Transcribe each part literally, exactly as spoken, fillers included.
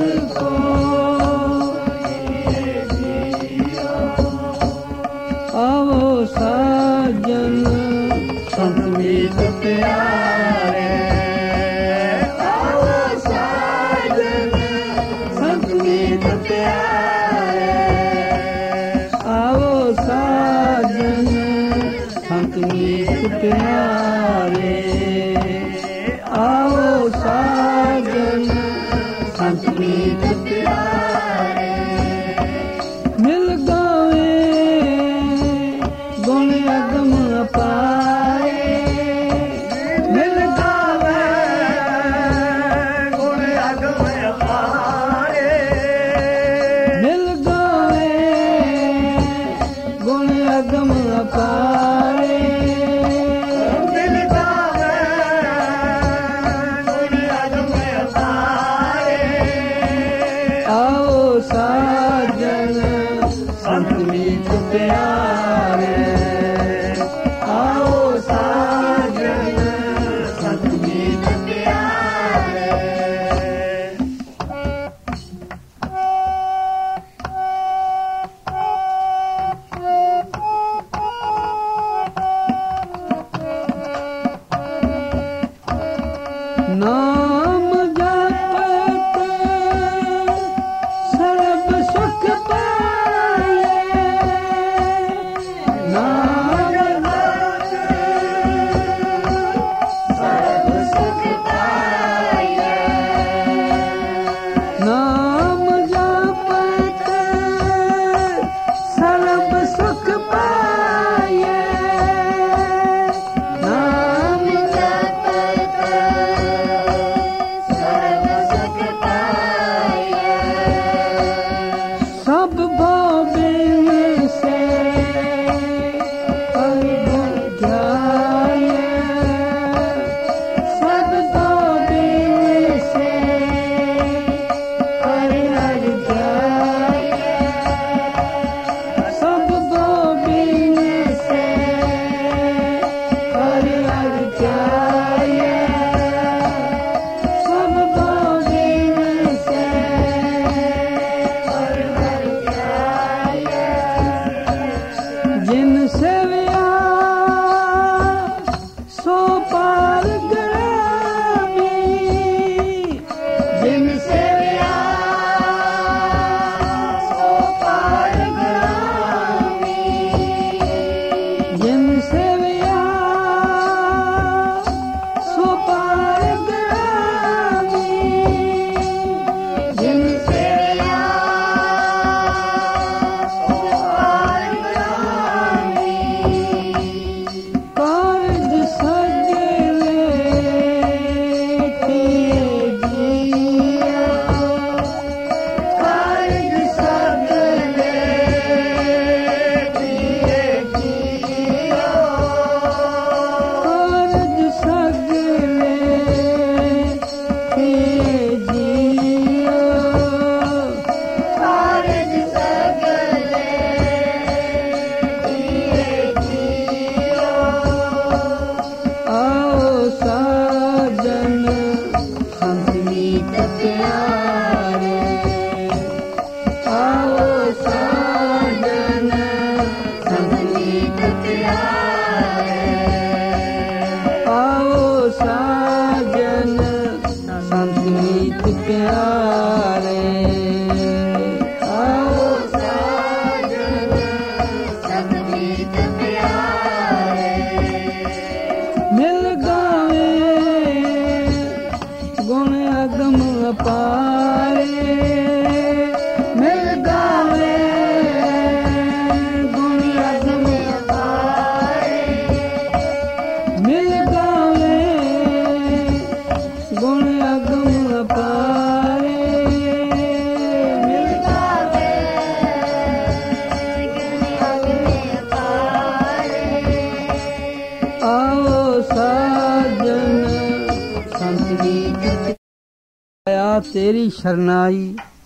तेरी शरणाई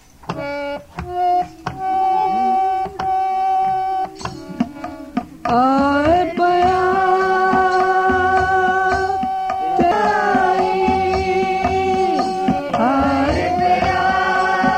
आए पया तेरी आए पया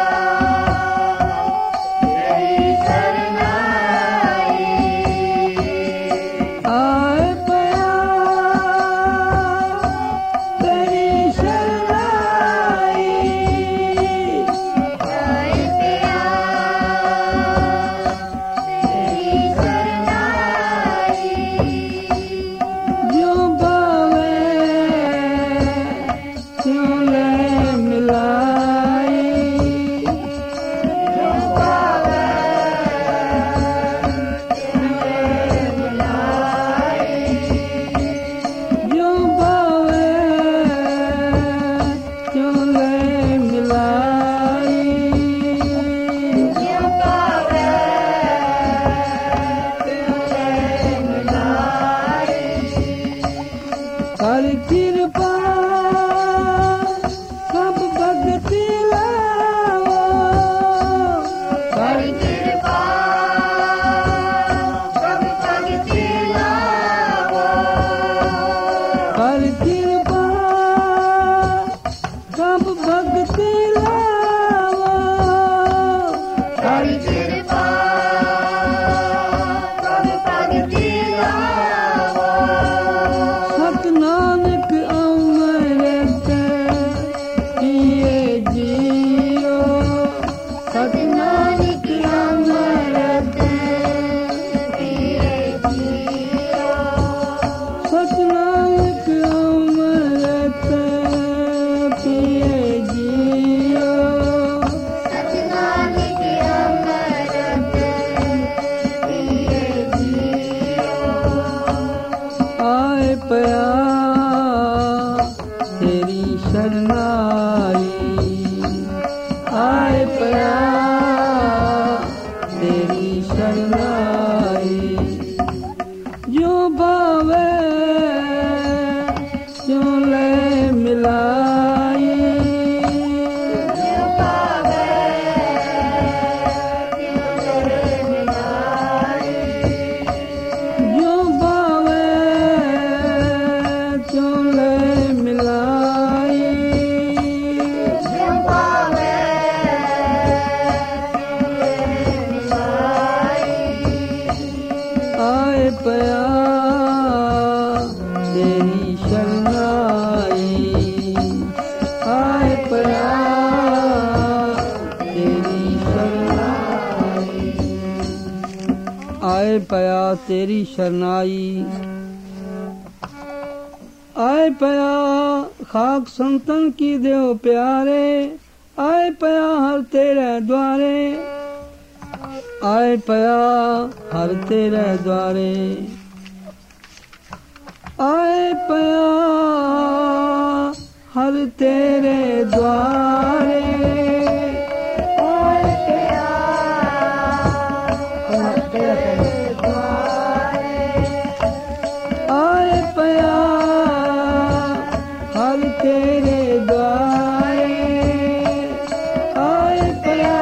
पया तेरी शरणाई जो भावे जो ले मिलाई जो भावे जो भावे जो ले मिलाई जो भावे आए पया तेरी शरणाई आए पया तेरी शरणाई आए पया तेरी शरणाई आए पया खाक संतन की देव प्यारे आए पया हर तेरे द्वारे आए पया हर तेरे द्वारे आए पया हर तेरे द्वारे आए पया हर तेरे द्वारे आए पया हर तेरे द्वारे आए पया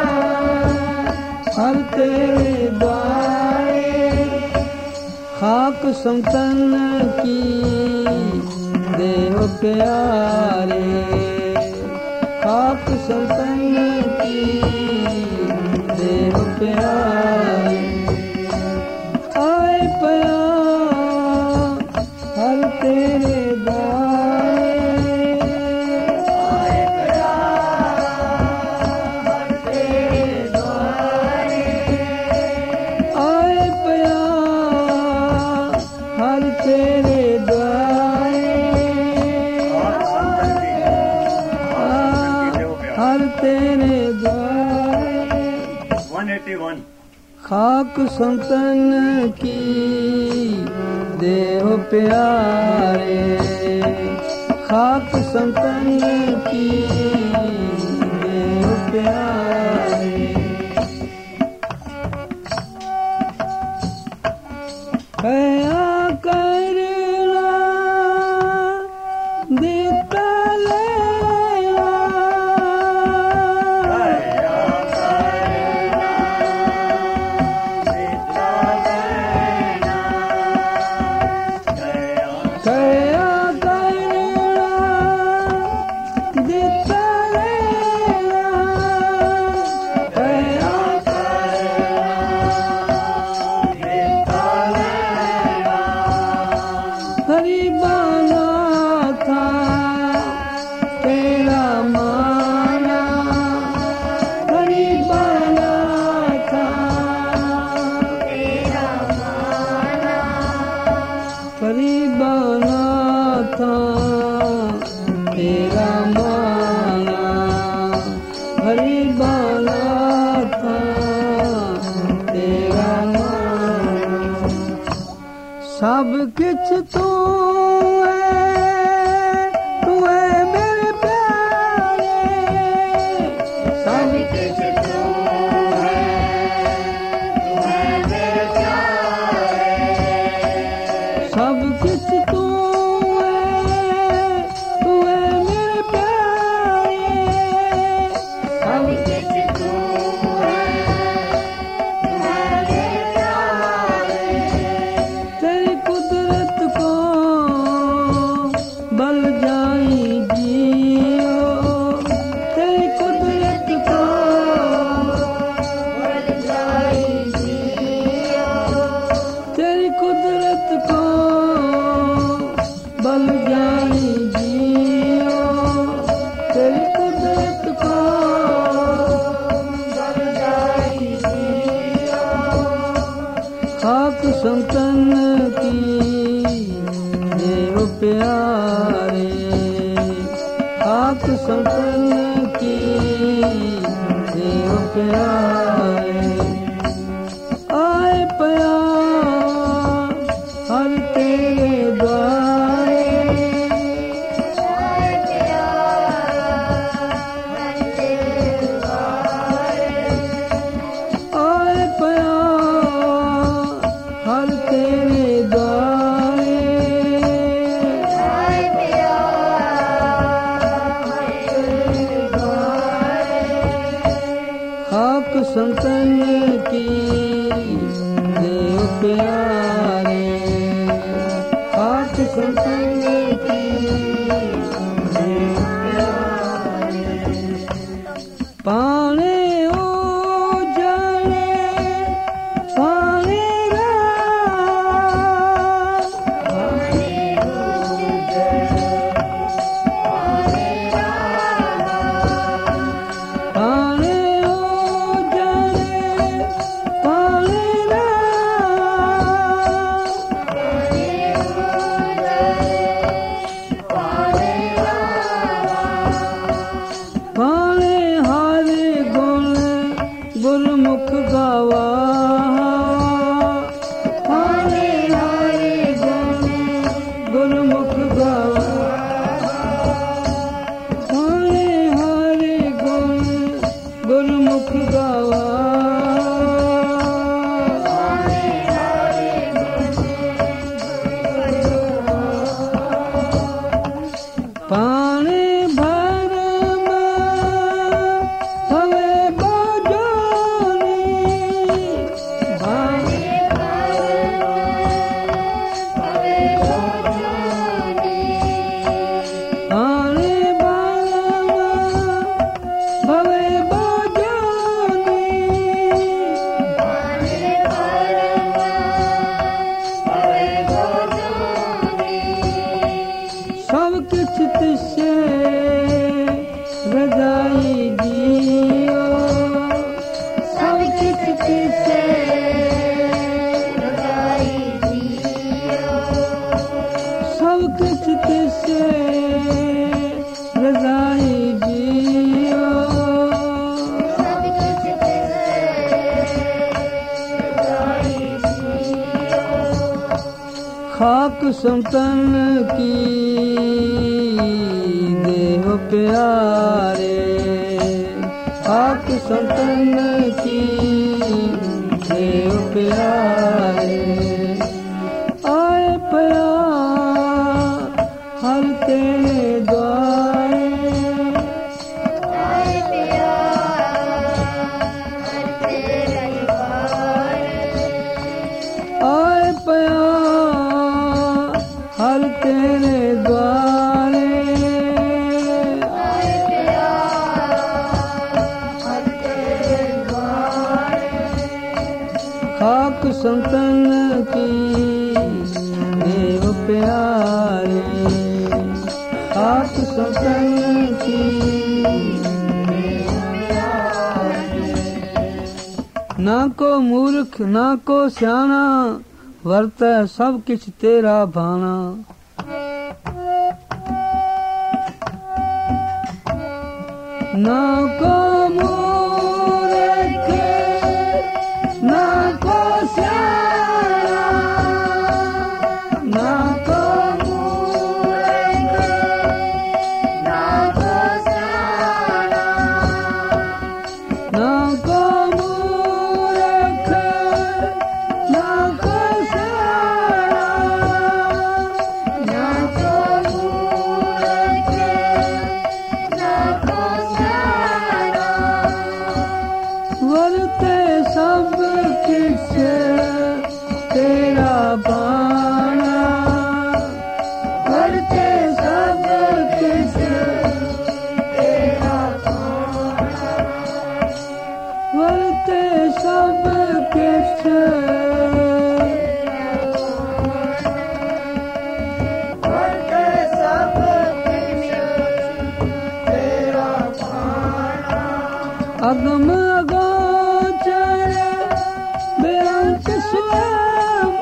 हर तेरे द्वारे खाक संतन की देव प्यारे खाक संतन की देव प्यारे आए पया हर तेरे द्वारे आए पया हर तेरे द्वारे आए पया हर तेरे द्वारे हर तेरे द्वारे one eighty-one खाक संतन की देव प्यारे खाक संतन की देव प्यारे कया करना देता लेना कया करना देता लेना कया हरि बाना था तेरा माना हरि बाना था तेरा माना हरि बाना था तेरा माना हरि बाना था तेरा माना सब किछ तू है तू है मेरे प्यारे सब किछ तू है तू है मेरे प्यारे सब किछ तू है तू है मेरे प्यारे सब किछ तू है तू है मेरे प्यारे तेरी कुदरत को बल जाई जियो तेरी कुदरत को बल जाई जियो तेरी कुदरत को बल जाई जियो तेरी कुदरत को बल जाई जियो खाक संतन की देव प्यारे खाक संतन की देव प्यारे आए पया हर तेरे द्वारे आए पया हर तेरे द्वारे खाक संतन की देव प्यारे, खाक संतन की देव प्यारे, पाने उजाले पाने गुरमुख गावा, हारे हारे गुण गुरमुख गावा, हारे हारे गुण गुरमुख गावा, हारे हारे पानी भर सब किछ तिसे रजाई जियो, सब किछ तिसे रजाई जियो, सब किछ तिसे रजाई जियो, सब किछ तिसे रजाई जियो, खाक संतन की देव प्यारे, खाक संतन की देव प्यारे, आए प्यार हर तेरे द्वारे, आए प्यार हर तेरे द्वारे, आए प्यार हर तेरे द्वारे, खाक संतन की देव प्यारे, खाक संतन की देव प्यारे, ना को मूर्ख ना को स्याना, वर्त सब किछ तेरा भाना, ना को मूर्ख ना को स्याना, ना को मूर्ख ना को स्याना, ना को मूर्ख ना को स्याना, ना को मूर्ख ना को स्याना, वर्ते सब किछ तेरा भाना, वर्ते सब किछ तेरा भाना, वर्ते सब किछ वर्ते सब किछ तेरा भाना, अगम अगोचर बेअंत स्वयं,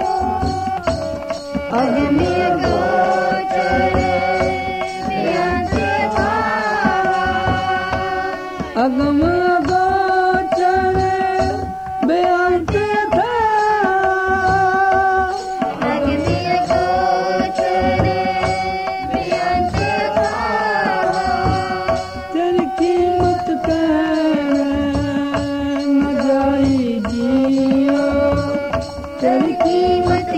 अगम अगोचर बेअंत भावा, अगम अगोचर बेअंत था, अगम अगोचर बेअंत भावा, तेरी कीमत कहने न जाई जियो, तेरी कीमत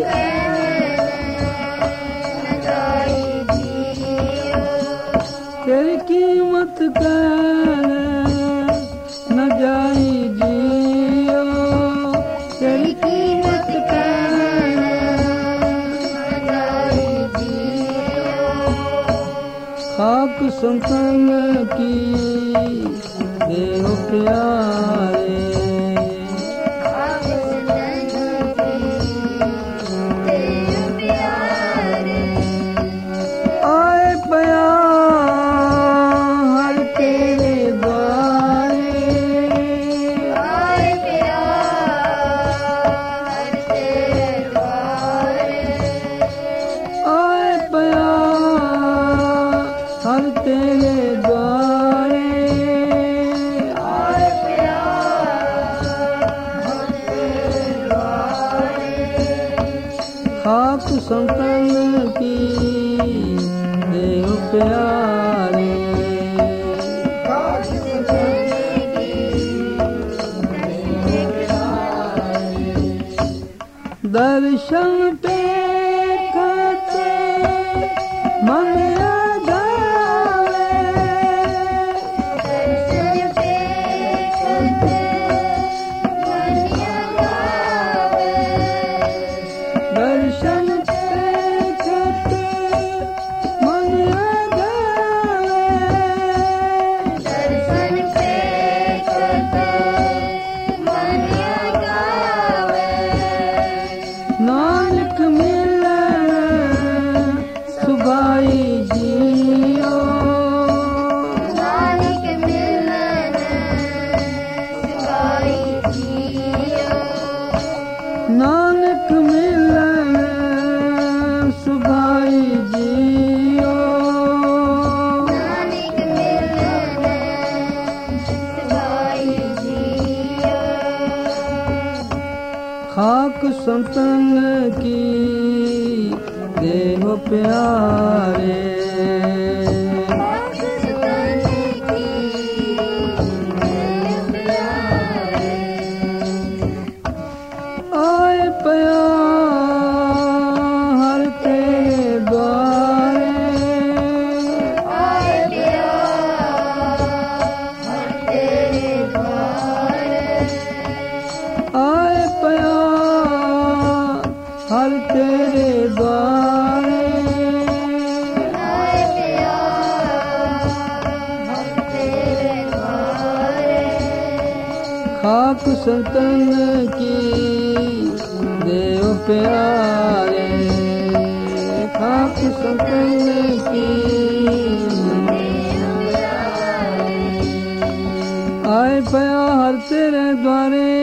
कहने न जाई जियो, तेरी कीमत कहने न की देव प्यारे। आए प्यार तेरे द्वारे, आए प्यार तेरे द्वारे, आए प्यार हर तेरे द्वारे, आए प्यार तेरे द्वारे, खाक संतन की देव प्यारे। दर्शन पे खाते मन जावे, दर्शन पे करते मनिया गावे, दर्शन पे खाते मन जावे, दर्शन पे करते मनिया गावे, नानक मिलन सुभाई जियो, नानक मिलन सिपाही जियो, नानक मिलन सुभाई जियो, नानक मिलन सिपाही जियो, खाक संतन की देव प्यारे। आए प्यार तेरे द्वारे, आए प्यार तेरे द्वारे, आए प्यार हर तेरे द्वारे, आए प्यार तेरे द्वारे, खाक संतन की देव प्यारे, खाक संतन की आए प्यार तेरे द्वारे,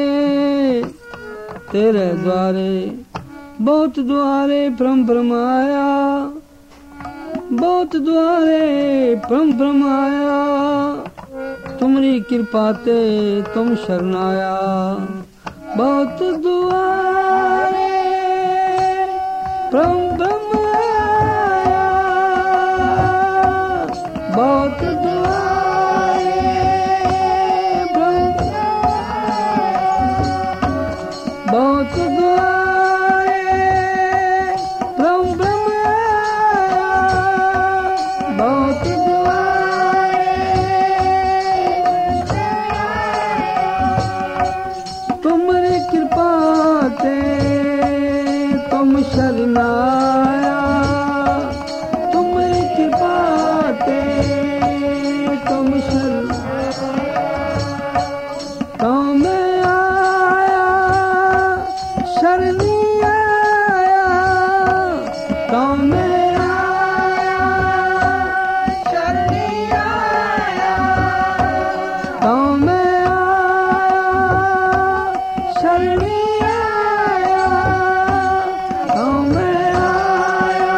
तेरे द्वारे बहुत द्वारे परम ब्रह्म आया, बहुत द्वारे परम ब्रह्म आया, तुम्हारी कृपा ते तुम शरणाया, बहुत द्वारे परम ब्रह्म आया, बहुत द्वारे ब्रह्म, बहुत द्वारे परम ब्रह्म आया, बहुत द्वारे तुम्हारी कृपा ते तुम शरणाया, तुम्हारी कृपा ते तुम शरणाया, तो मैं आया शरणी आया, तो मैं आया शरणी आया, तो मैं आया शरणी आया, तो मैं आया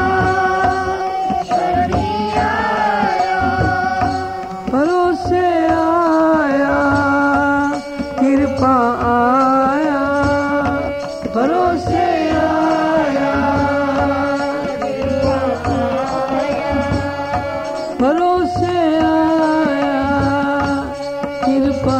शरणी आया, भरोसे आया कृपा आया, भरोसे आया भरोसे आया कृपा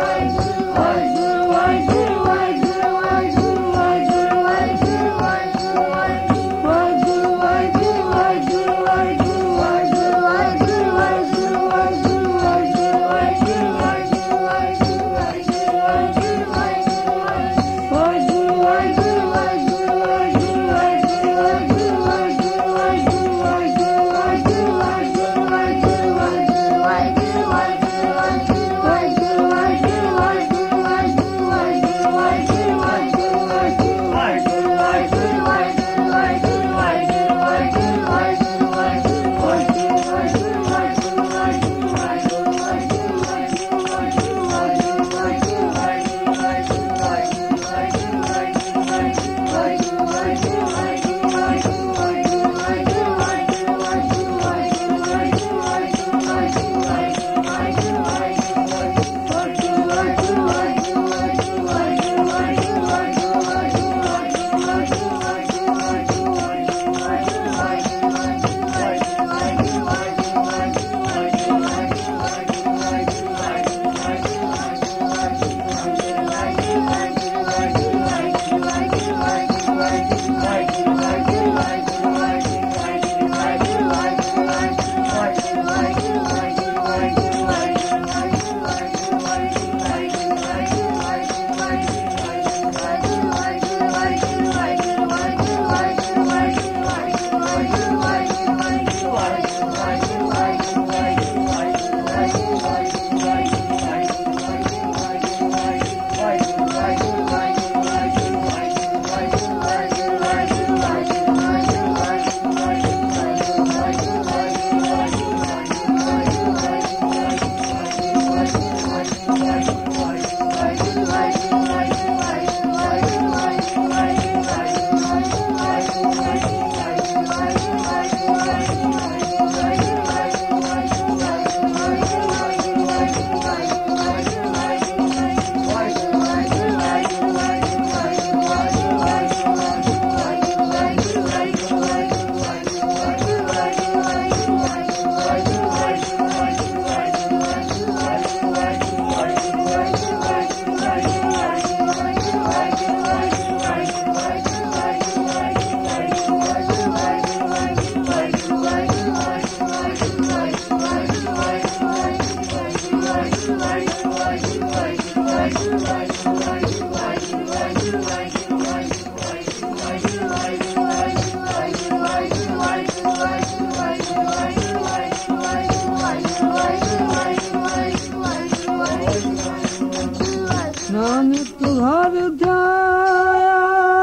नानक हर ध्याया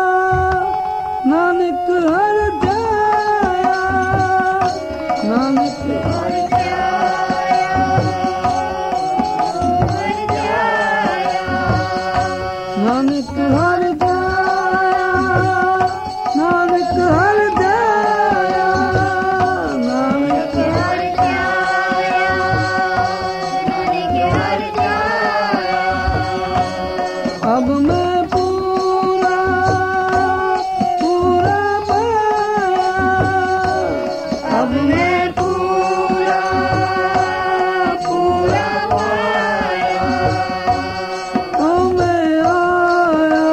नानक हर ध्याया नानक हर नानक हर ध्याया नानक हर ध्याया नानक हर अब मैं पूरा पूरा पाया अब मैं पूरा पूरा पाया ओ मैं आया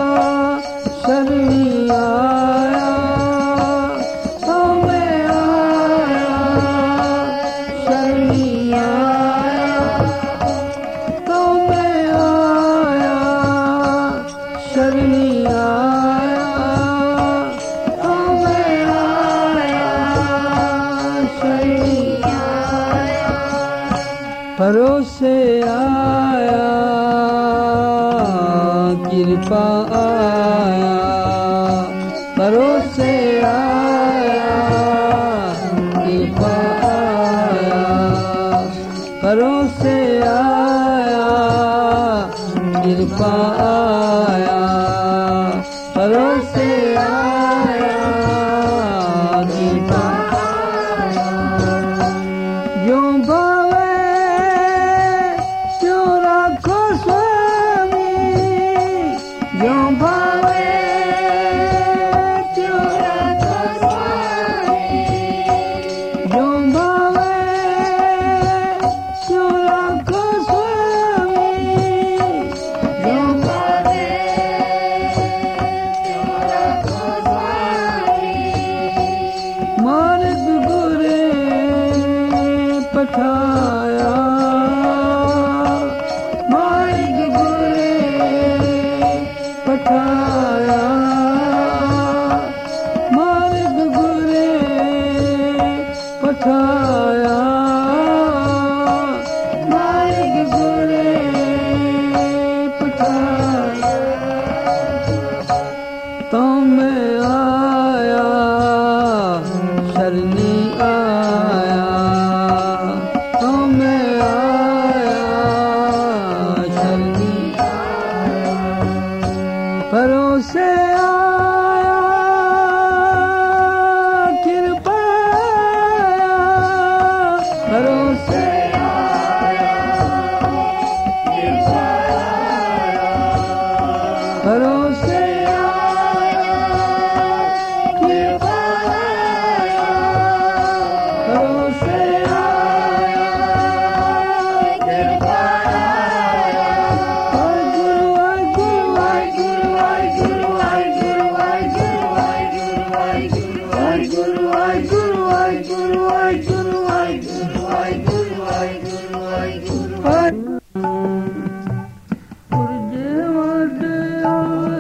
शरणी आया ओ मैं आया शरणी आया तो मैं आया शरणी आया तो मैं आया शरणी आया परोसे आया कृपा आया परोसे आया कृपा आया परोसे आया कृपा आया परोसे आया कृपा जो भावे जो राखो स्वामी जो भावे जो राखो स्वामी जो भावे जो राखो स्वामी जो भावे जो राखो स्वामी मार्ग गुरे पठाया मार्ग गुरे पठाया मार्ग गुरे पठाया मार्ग गुरे पठाया तो मैं आया शरणी आया तो मैं आया शरणी परोसे आया कृपा आया परोसे आया कृपा आया परोसे आया कृपा आया परोसे आया कृपा आया और गुरु आय गुरु आय गुरु आय गुरु आय गुरु आय गुरु आय गुरु आय गुरु आय गुरु आय गुरु आय गुरु आय गुरु आय गुरु आय गुरु आय गुरु आय गुरु आय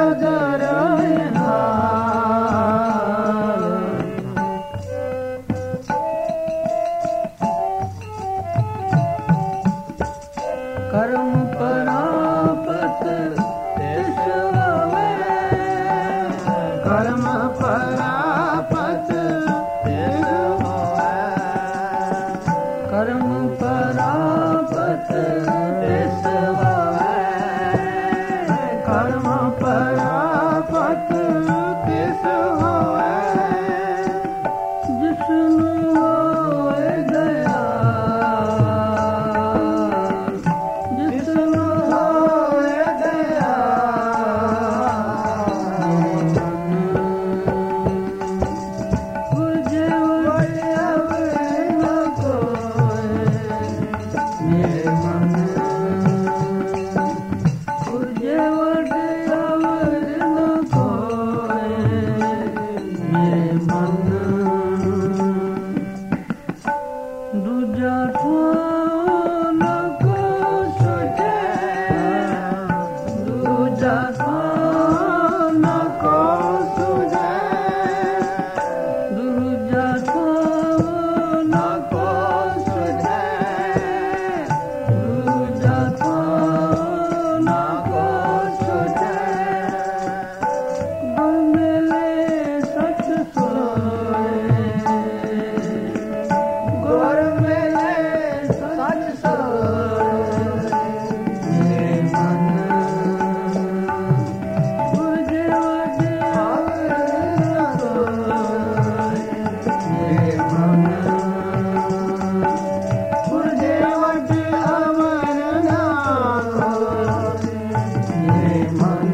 कर्म परापत तिस होवे, कर्म परापत तिस होवे, कर्म परापत तिस होवे, कर्म परापत तिस होवे, जिसनु होए दया, जिसनु होए दया, बुझे बुझे अब न कोई मेरे मन, बुझे बुझे अब न कोई मेरे मन, दूजा ठान को सुझे, दूजा ठान को सुझे, दूजा ठान को सुझे, दूजा ठान को सुझे, गुर मिले सच सोए, गुर मिले सच सोए मेरे मन, बुझे बुझे अब न कोई मेरे मन, बुझे बुझे अब न कोई मेरे मन।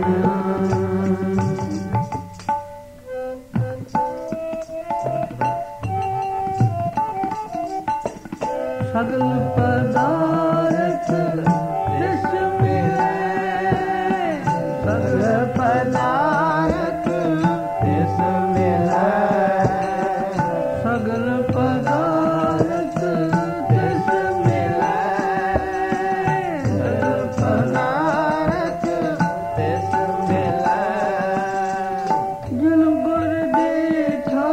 सगल पदार्थ तिस मिले, सगल पदार्थ तिस मिले, सगल पदार्थ तिस मिले, सगल पदार्थ तिस मिले, जिन गुर देखा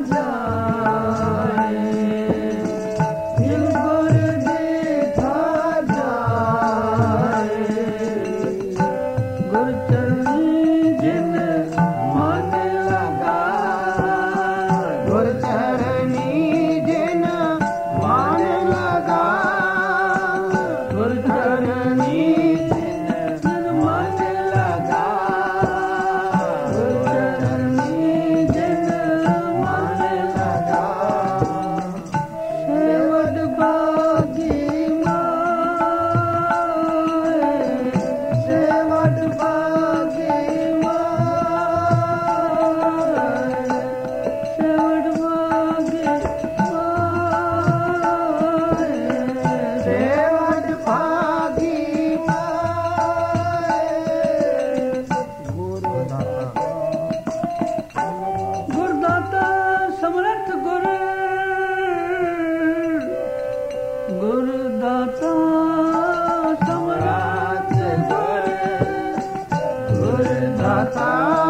जाए, जिन गुर देखा जाए, गुर चरणी जिन मन लगा, गुर चरणी जिन मन लगा, गुर चरणी जिन मन लगा, गुर चरणी जिन मन लगा, सेवद बागी माए, सेवद बागी माए, सेवद बागी माए, सेवद बागी माए, गुरदाता समर्थ गुर, गुरदाता समर्थ गुर, गुरदाता